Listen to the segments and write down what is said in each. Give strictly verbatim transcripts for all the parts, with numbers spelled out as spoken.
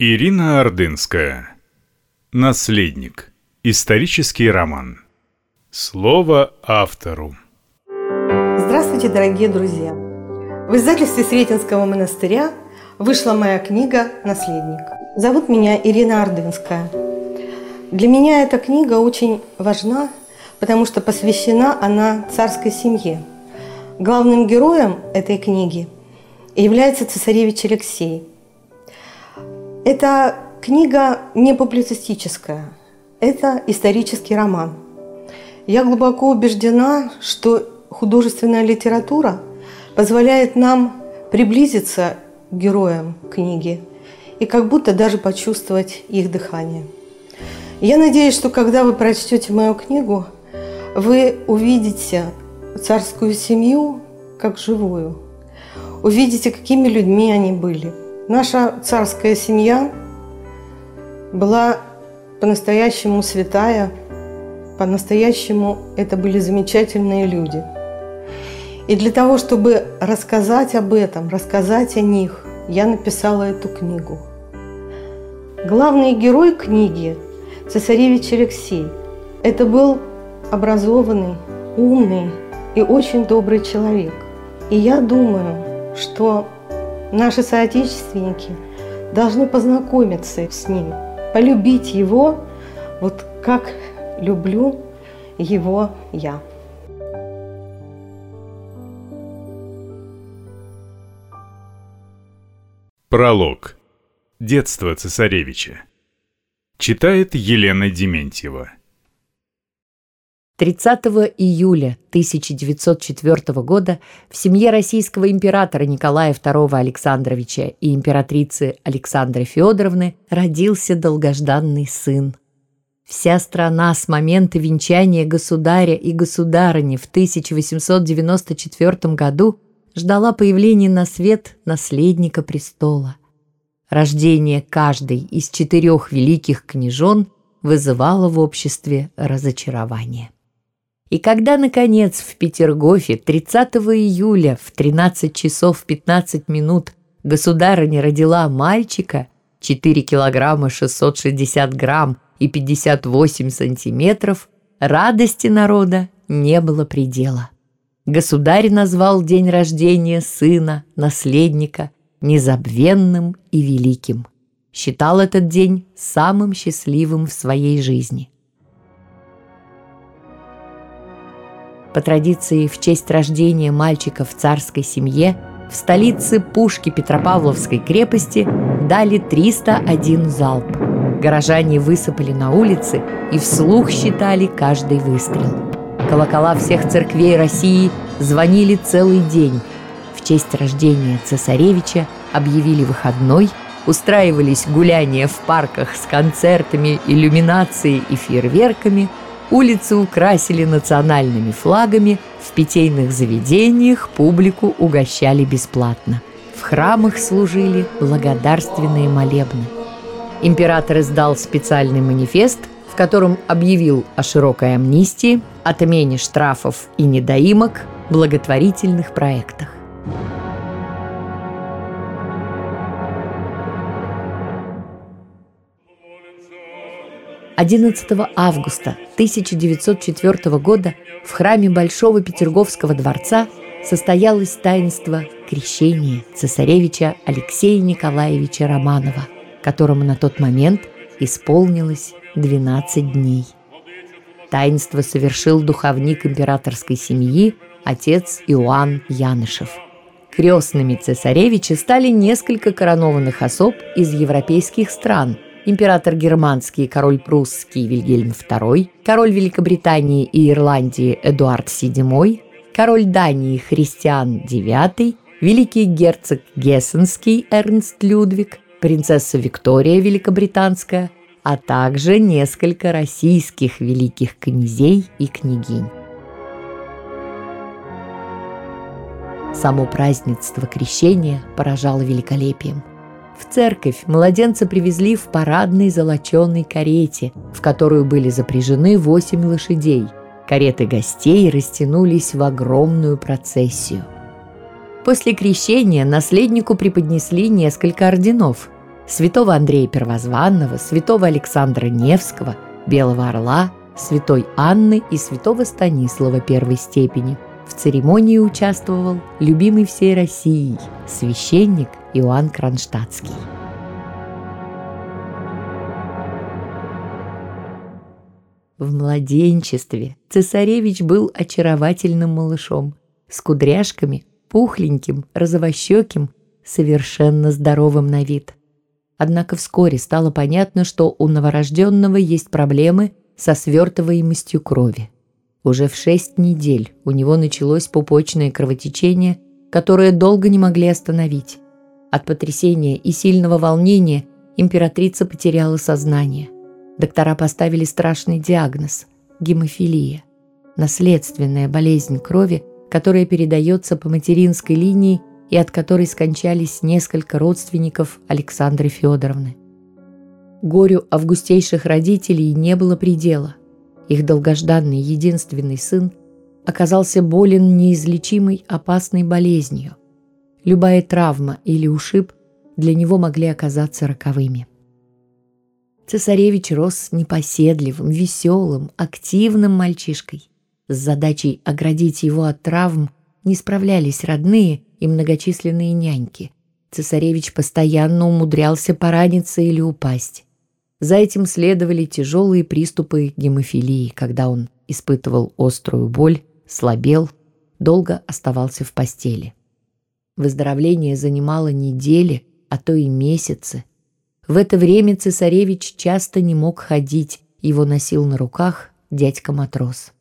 Ирина Ордынская. Наследник. Исторический роман. Слово автору. Здравствуйте, дорогие друзья! В издательстве Сретенского монастыря вышла моя книга «Наследник». Зовут меня Ирина Ордынская. Для меня эта книга очень важна, потому что посвящена она царской семье. Главным героем этой книги является цесаревич Алексей. Эта книга не публицистическая, это исторический роман. Я глубоко убеждена, что художественная литература позволяет нам приблизиться к героям книги и как будто даже почувствовать их дыхание. Я надеюсь, что когда вы прочтете мою книгу, вы увидите царскую семью как живую, увидите, какими людьми они были. Наша царская семья была по-настоящему святая, по-настоящему это были замечательные люди. И для того, чтобы рассказать об этом, рассказать о них, я написала эту книгу. Главный герой книги – цесаревич Алексей. Это был образованный, умный и очень добрый человек. И я думаю, что наши соотечественники должны познакомиться с ним, полюбить его, вот как люблю его я. Пролог. Детство цесаревича. Читает Елена Дементьева. тридцатого июля тысяча девятьсот четвёртого года в семье российского императора Николая второго Александровича и императрицы Александры Федоровны родился долгожданный сын. Вся страна с момента венчания государя и государыни в тысяча восемьсот девяносто четвёртом году ждала появления на свет наследника престола. Рождение каждой из четырех великих княжон вызывало в обществе разочарование. И когда, наконец, в Петергофе тридцатого июля в тринадцать часов пятнадцать минут государыня родила мальчика четыре килограмма шестьсот шестьдесят грамм и пятьдесят восемь сантиметров, радости народа не было предела. Государь назвал день рождения сына, наследника, незабвенным и великим. Считал этот день самым счастливым в своей жизни. По традиции, в честь рождения мальчика в царской семье в столице пушки Петропавловской крепости дали триста один залп. Горожане высыпали на улицы и вслух считали каждый выстрел. Колокола всех церквей России звонили целый день. В честь рождения цесаревича объявили выходной, устраивались гуляния в парках с концертами, иллюминацией и фейерверками, улицы украсили национальными флагами, в питейных заведениях публику угощали бесплатно. В храмах служили благодарственные молебны. Император издал специальный манифест, в котором объявил о широкой амнистии, отмене штрафов и недоимок, благотворительных проектах. одиннадцатого августа тысяча девятьсот четвёртого года в храме Большого Петерговского дворца состоялось таинство крещения цесаревича Алексея Николаевича Романова, которому на тот момент исполнилось двенадцать дней. Таинство совершил духовник императорской семьи отец Иоанн Янышев. Крестными цесаревича стали несколько коронованных особ из европейских стран: император германский, король прусский Вильгельм второй, король Великобритании и Ирландии Эдуард седьмой, король Дании Христиан девятый, великий герцог Гессенский Эрнст Людвиг, принцесса Виктория Великобританская, а также несколько российских великих князей и княгинь. Само празднество крещения поражало великолепием. В церковь младенца привезли в парадной золоченой карете, в которую были запряжены восемь лошадей. Кареты гостей растянулись в огромную процессию. После крещения наследнику преподнесли несколько орденов. святого Андрея Первозванного, святого Александра Невского, Белого Орла, святой Анны и святого Станислава первой степени. В церемонии участвовал любимый всей Россией священник Иоанн Кронштадтский. В младенчестве цесаревич был очаровательным малышом, с кудряшками, пухленьким, розовощеким, совершенно здоровым на вид. Однако вскоре стало понятно, что у новорожденного есть проблемы со свертываемостью крови. Уже в шесть недель у него началось пупочное кровотечение, которое долго не могли остановить. От потрясения и сильного волнения императрица потеряла сознание. Доктора поставили страшный диагноз – гемофилия, наследственная болезнь крови, которая передается по материнской линии и от которой скончались несколько родственников Александры Федоровны. Горю августейших родителей не было предела. Их долгожданный единственный сын оказался болен неизлечимой опасной болезнью. Любая травма или ушиб для него могли оказаться роковыми. Цесаревич рос непоседливым, веселым, активным мальчишкой. С задачей оградить его от травм не справлялись родные и многочисленные няньки. Цесаревич постоянно умудрялся пораниться или упасть. За этим следовали тяжелые приступы гемофилии, когда он испытывал острую боль, слабел, долго оставался в постели. Выздоровление занимало недели, а то и месяцы. В это время цесаревич часто не мог ходить, его носил на руках дядька-матрос.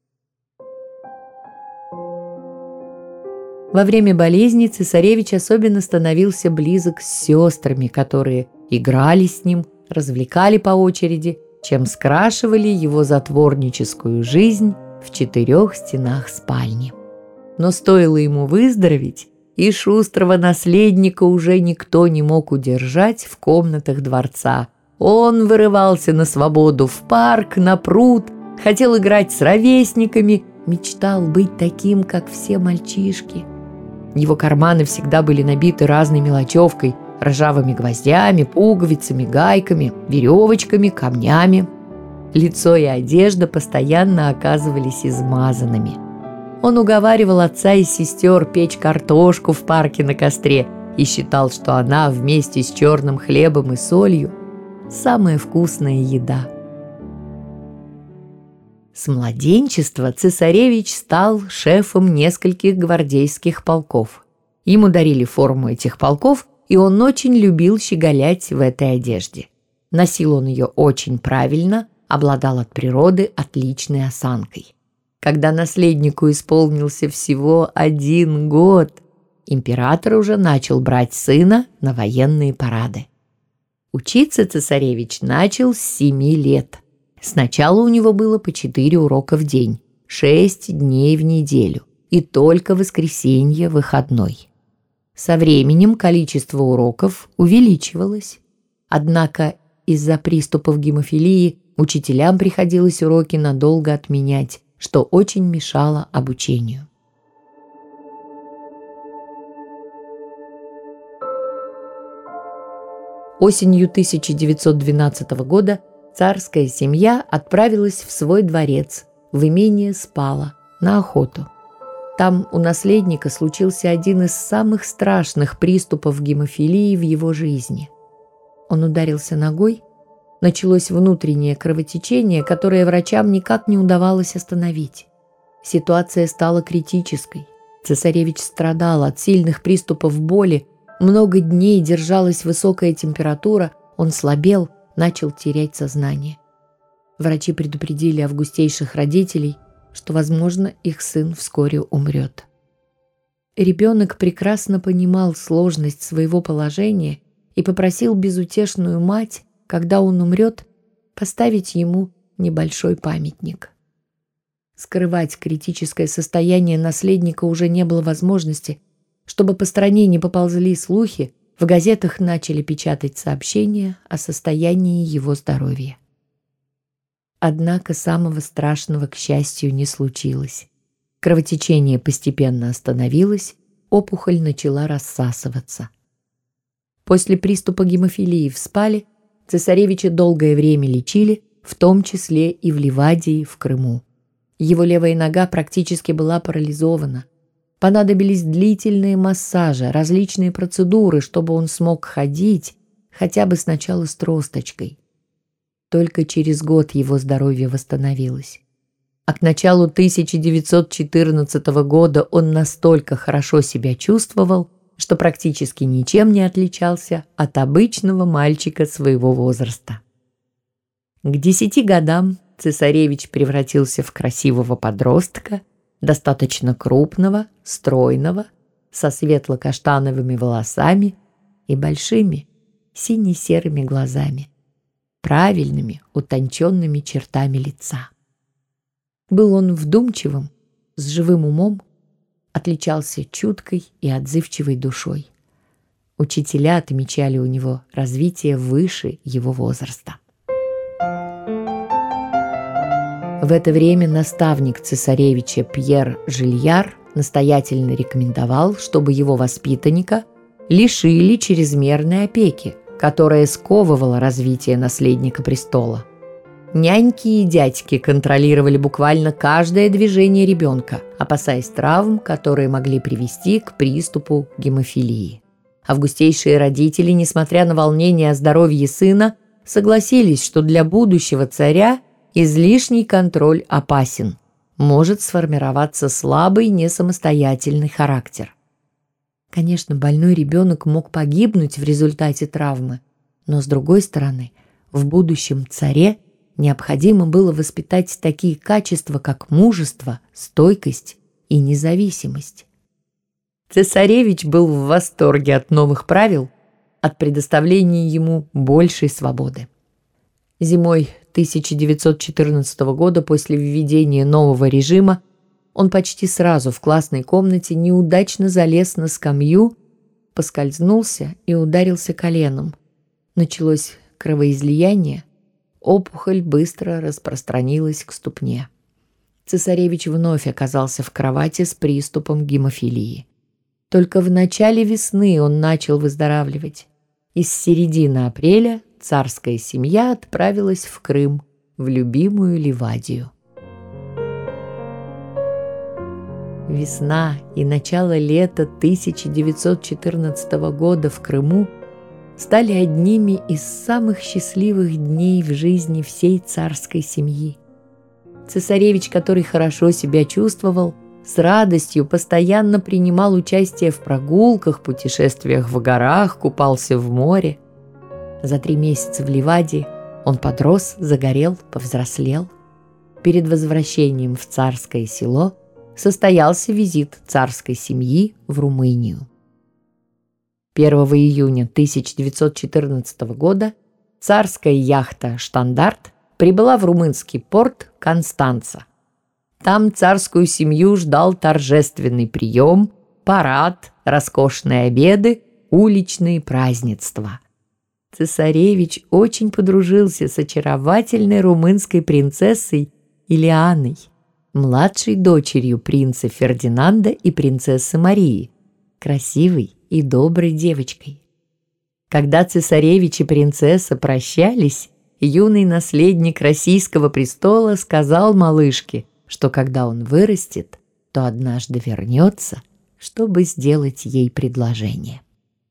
Во время болезни цесаревич особенно становился близок с сестрами, которые играли с ним, развлекали по очереди, чем скрашивали его затворническую жизнь в четырех стенах спальни. Но стоило ему выздороветь, и шустрого наследника уже никто не мог удержать в комнатах дворца. Он вырывался на свободу в парк, на пруд, хотел играть с ровесниками, мечтал быть таким, как все мальчишки. Его карманы всегда были набиты разной мелочевкой, ржавыми гвоздями, пуговицами, гайками, веревочками, камнями. Лицо и одежда постоянно оказывались измазанными. Он уговаривал отца и сестер печь картошку в парке на костре и считал, что она вместе с черным хлебом и солью самая вкусная еда. С младенчества цесаревич стал шефом нескольких гвардейских полков. Ему дарили форму этих полков, и он очень любил щеголять в этой одежде. Носил он ее очень правильно, обладал от природы отличной осанкой. Когда наследнику исполнился всего один год, император уже начал брать сына на военные парады. Учиться цесаревич начал с семи лет. Сначала у него было по четыре урока в день, шесть дней в неделю, и только воскресенье выходной. Со временем количество уроков увеличивалось. Однако из-за приступов гемофилии учителям приходилось уроки надолго отменять, что очень мешало обучению. Осенью тысяча девятьсот двенадцатого года царская семья отправилась в свой дворец, в имение Спала, на охоту. Там у наследника случился один из самых страшных приступов гемофилии в его жизни. Он ударился ногой, началось внутреннее кровотечение, которое врачам никак не удавалось остановить. Ситуация стала критической. Цесаревич страдал от сильных приступов боли, много дней держалась высокая температура, он слабел, начал терять сознание. Врачи предупредили августейших родителей, что, возможно, их сын вскоре умрет. Ребенок прекрасно понимал сложность своего положения и попросил безутешную мать, когда он умрет, поставить ему небольшой памятник. Скрывать критическое состояние наследника уже не было возможности. Чтобы по стране не поползли слухи, в газетах начали печатать сообщения о состоянии его здоровья. Однако самого страшного, к счастью, не случилось. Кровотечение постепенно остановилось, опухоль начала рассасываться. После приступа гемофилии в Спале цесаревича долгое время лечили, в том числе и в Ливадии, в Крыму. Его левая нога практически была парализована. Понадобились длительные массажи, различные процедуры, чтобы он смог ходить, хотя бы сначала с тросточкой. Только через год его здоровье восстановилось. А к началу тысяча девятьсот четырнадцатого года он настолько хорошо себя чувствовал, что практически ничем не отличался от обычного мальчика своего возраста. К десяти годам цесаревич превратился в красивого подростка, достаточно крупного, стройного, со светло-каштановыми волосами и большими сине-серыми глазами, правильными, утонченными чертами лица. Был он вдумчивым, с живым умом, отличался чуткой и отзывчивой душой. Учителя отмечали у него развитие выше его возраста. В это время наставник цесаревича Пьер Жильяр настоятельно рекомендовал, чтобы его воспитанника лишили чрезмерной опеки, которая сковывала развитие наследника престола. Няньки и дядьки контролировали буквально каждое движение ребенка, опасаясь травм, которые могли привести к приступу гемофилии. Августейшие родители, несмотря на волнение о здоровье сына, согласились, что для будущего царя излишний контроль опасен, может сформироваться слабый, несамостоятельный характер. Конечно, больной ребенок мог погибнуть в результате травмы, но, с другой стороны, в будущем царе необходимо было воспитать такие качества, как мужество, стойкость и независимость. Цесаревич был в восторге от новых правил, от предоставления ему большей свободы. Зимой тысяча девятьсот четырнадцатого года, после введения нового режима, он почти сразу в классной комнате неудачно залез на скамью, поскользнулся и ударился коленом. Началось кровоизлияние, опухоль быстро распространилась к ступне. Цесаревич вновь оказался в кровати с приступом гемофилии. Только в начале весны он начал выздоравливать, и с середины апреля царская семья отправилась в Крым, в любимую Ливадию. Весна и начало лета тысяча девятьсот четырнадцатого года в Крыму стали одними из самых счастливых дней в жизни всей царской семьи. Цесаревич, который хорошо себя чувствовал, с радостью постоянно принимал участие в прогулках, путешествиях в горах, купался в море. За три месяца в Ливадии он подрос, загорел, повзрослел. Перед возвращением в царское село состоялся визит царской семьи в Румынию. первого июня тысяча девятьсот четырнадцатого года царская яхта «Штандарт» прибыла в румынский порт Констанца. Там царскую семью ждал торжественный прием, парад, роскошные обеды, уличные празднества. Цесаревич очень подружился с очаровательной румынской принцессой Илианой, младшей дочерью принца Фердинанда и принцессы Марии, красивой и доброй девочкой. Когда цесаревич и принцесса прощались, юный наследник российского престола сказал малышке, что когда он вырастет, то однажды вернется, чтобы сделать ей предложение.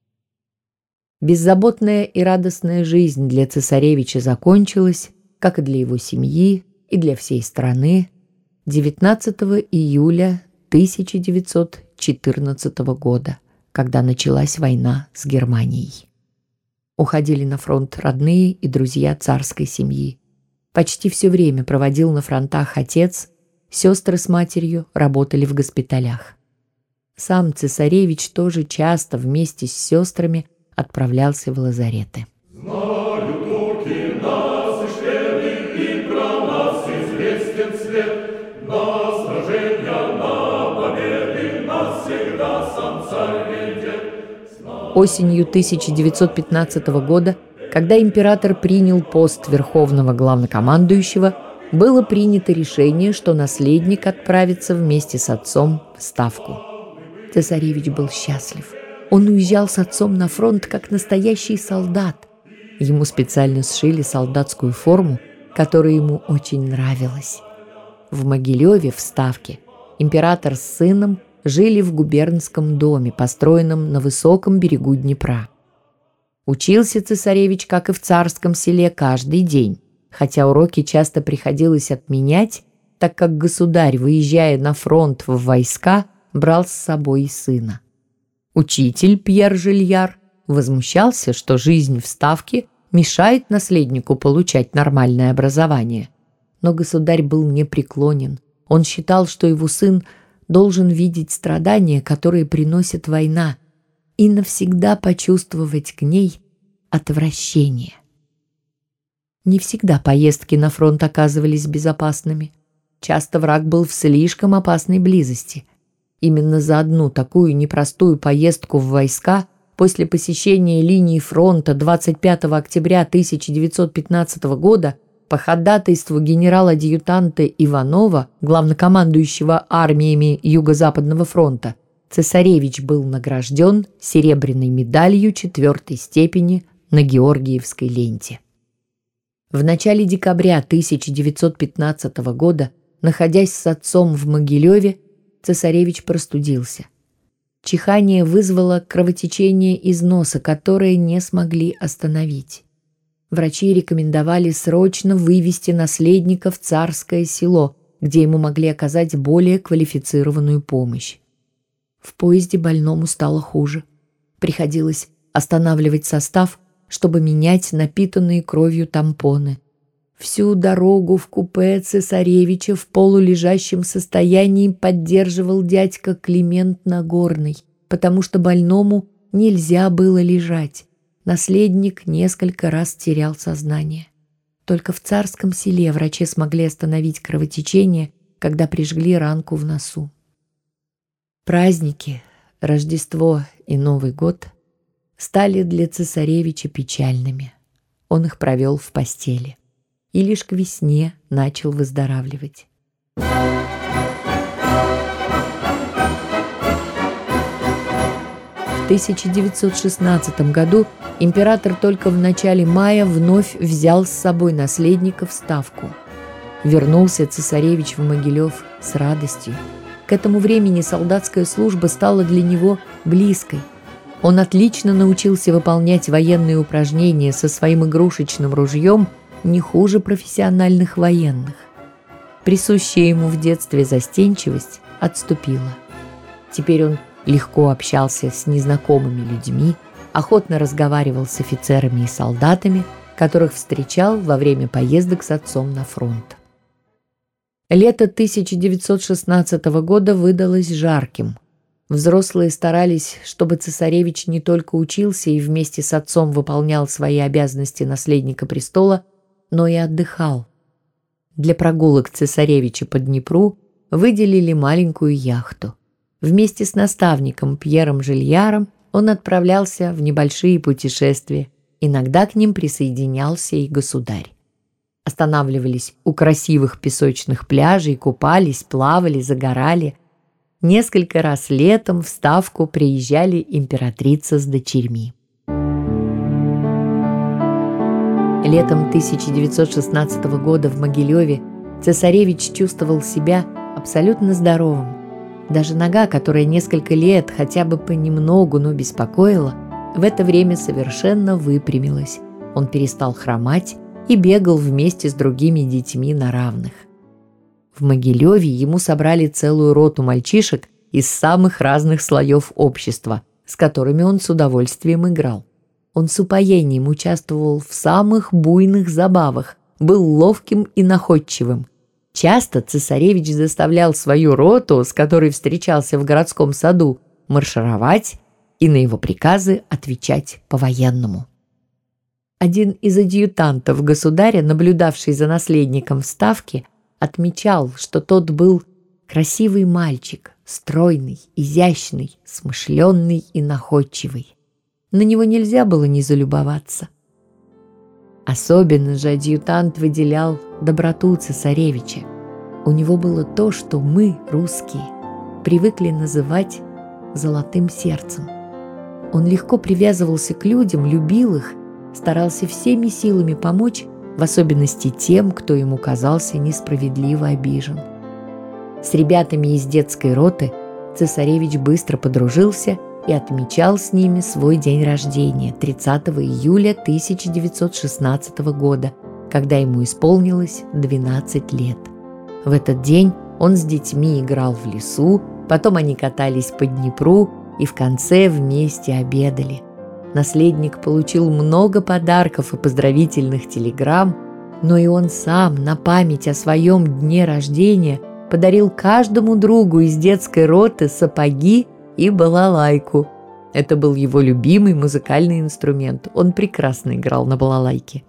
Беззаботная и радостная жизнь для цесаревича закончилась, как и для его семьи, и для всей страны, девятнадцатого июля тысяча девятьсот четырнадцатого года, когда началась война с Германией. Уходили на фронт родные и друзья царской семьи. Почти все время проводил на фронтах отец, сестры с матерью работали в госпиталях. Сам цесаревич тоже часто вместе с сестрами отправлялся в лазареты. Знаю, турки нас ишвели, и про нас известен свет. На сражения, на победы нас всегда сам царь ведет. Осенью тысяча девятьсот пятнадцатого года, когда император принял пост верховного главнокомандующего, было принято решение, что наследник отправится вместе с отцом в ставку. Цесаревич был счастлив. Он уезжал с отцом на фронт как настоящий солдат. Ему специально сшили солдатскую форму, которая ему очень нравилась. В Могилеве, в Ставке, император с сыном жили в губернском доме, построенном на высоком берегу Днепра. Учился цесаревич, как и в царском селе, каждый день, хотя уроки часто приходилось отменять, так как государь, выезжая на фронт в войска, брал с собой и сына. Учитель Пьер Жильяр возмущался, что жизнь в Ставке мешает наследнику получать нормальное образование. Но государь был непреклонен. Он считал, что его сын должен видеть страдания, которые приносит война, и навсегда почувствовать к ней отвращение. Не всегда поездки на фронт оказывались безопасными. Часто враг был в слишком опасной близости. Именно за одну такую непростую поездку в войска после посещения линии фронта двадцать пятого октября тысяча девятьсот пятнадцатого года по ходатайству генерала-адъютанта Иванова, главнокомандующего армиями Юго-Западного фронта, цесаревич был награжден серебряной медалью четвертой степени на Георгиевской ленте. В начале декабря тысяча девятьсот пятнадцатого года, находясь с отцом в Могилеве, цесаревич простудился. Чихание вызвало кровотечение из носа, которое не смогли остановить. Врачи рекомендовали срочно вывести наследника в царское село, где ему могли оказать более квалифицированную помощь. В поезде больному стало хуже. Приходилось останавливать состав, чтобы менять напитанные кровью тампоны. Всю дорогу в купе цесаревича в полулежащем состоянии поддерживал дядька Климент Нагорный, потому что больному нельзя было лежать. Наследник несколько раз терял сознание. Только в царском селе врачи смогли остановить кровотечение, когда прижгли ранку в носу. Праздники, Рождество и Новый год стали для цесаревича печальными. Он их провел в постели и лишь к весне начал выздоравливать. В тысяча девятьсот шестнадцатом году император только в начале мая вновь взял с собой наследника в Ставку. Вернулся цесаревич в Могилев с радостью. К этому времени солдатская служба стала для него близкой. Он отлично научился выполнять военные упражнения со своим игрушечным ружьем не хуже профессиональных военных. Присущая ему в детстве застенчивость отступила. Теперь он легко общался с незнакомыми людьми, охотно разговаривал с офицерами и солдатами, которых встречал во время поездок с отцом на фронт. Лето тысяча девятьсот шестнадцатого года выдалось жарким. Взрослые старались, чтобы цесаревич не только учился и вместе с отцом выполнял свои обязанности наследника престола, но и отдыхал. Для прогулок цесаревича по Днепру выделили маленькую яхту. Вместе с наставником Пьером Жильяром он отправлялся в небольшие путешествия. Иногда к ним присоединялся и государь. Останавливались у красивых песочных пляжей, купались, плавали, загорали. Несколько раз летом в Ставку приезжали императрица с дочерьми. Летом тысяча девятьсот шестнадцатого года в Могилеве цесаревич чувствовал себя абсолютно здоровым. Даже нога, которая несколько лет хотя бы понемногу, но беспокоила, в это время совершенно выпрямилась. Он перестал хромать и бегал вместе с другими детьми на равных. В Могилеве ему собрали целую роту мальчишек из самых разных слоев общества, с которыми он с удовольствием играл. Он с упоением участвовал в самых буйных забавах, был ловким и находчивым. Часто цесаревич заставлял свою роту, с которой встречался в городском саду, маршировать и на его приказы отвечать по-военному. Один из адъютантов государя, наблюдавший за наследником в Ставке, отмечал, что тот был красивый мальчик, стройный, изящный, смышленный и находчивый. На него нельзя было не залюбоваться. Особенно же адъютант выделял доброту цесаревича. У него было то, что мы, русские, привыкли называть «золотым сердцем». Он легко привязывался к людям, любил их, старался всеми силами помочь, в особенности тем, кто ему казался несправедливо обижен. С ребятами из детской роты цесаревич быстро подружился и отмечал с ними свой день рождения тридцатого июля тысяча девятьсот шестнадцатого года, когда ему исполнилось двенадцать лет. В этот день он с детьми играл в лесу, потом они катались по Днепру и в конце вместе обедали. Наследник получил много подарков и поздравительных телеграмм, но и он сам на память о своем дне рождения подарил каждому другу из детской роты сапоги и балалайку. Это был его любимый музыкальный инструмент. Он прекрасно играл на балалайке.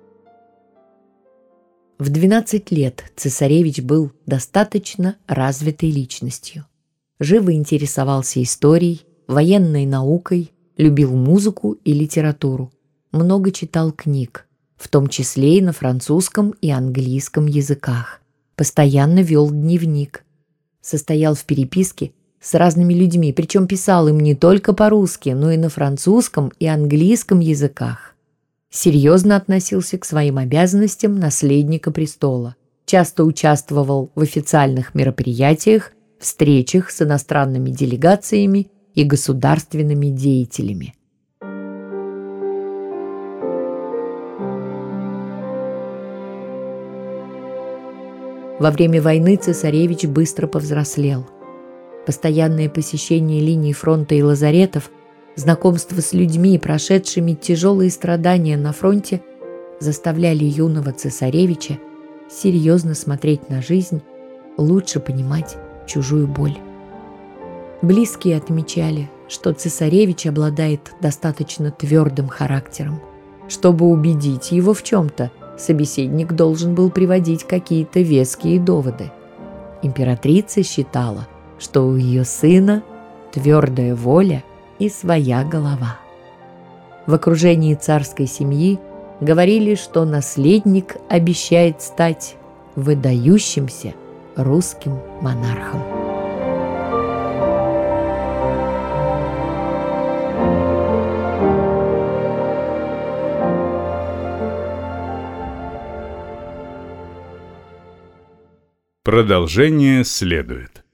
В двенадцать лет цесаревич был достаточно развитой личностью. Живо интересовался историей, военной наукой, любил музыку и литературу. Много читал книг, в том числе и на французском и английском языках. Постоянно вел дневник. Состоял в переписке с разными людьми, причем писал им не только по-русски, но и на французском и английском языках. Серьезно относился к своим обязанностям наследника престола. Часто участвовал в официальных мероприятиях, встречах с иностранными делегациями и государственными деятелями. Во время войны цесаревич быстро повзрослел. Постоянное посещение линий фронта и лазаретов, знакомство с людьми, прошедшими тяжелые страдания на фронте, заставляли юного цесаревича серьезно смотреть на жизнь, лучше понимать чужую боль. Близкие отмечали, что цесаревич обладает достаточно твердым характером. Чтобы убедить его в чем-то, собеседник должен был приводить какие-то веские доводы. Императрица считала, что у ее сына твердая воля и своя голова. В окружении царской семьи говорили, что наследник обещает стать выдающимся русским монархом. Продолжение следует.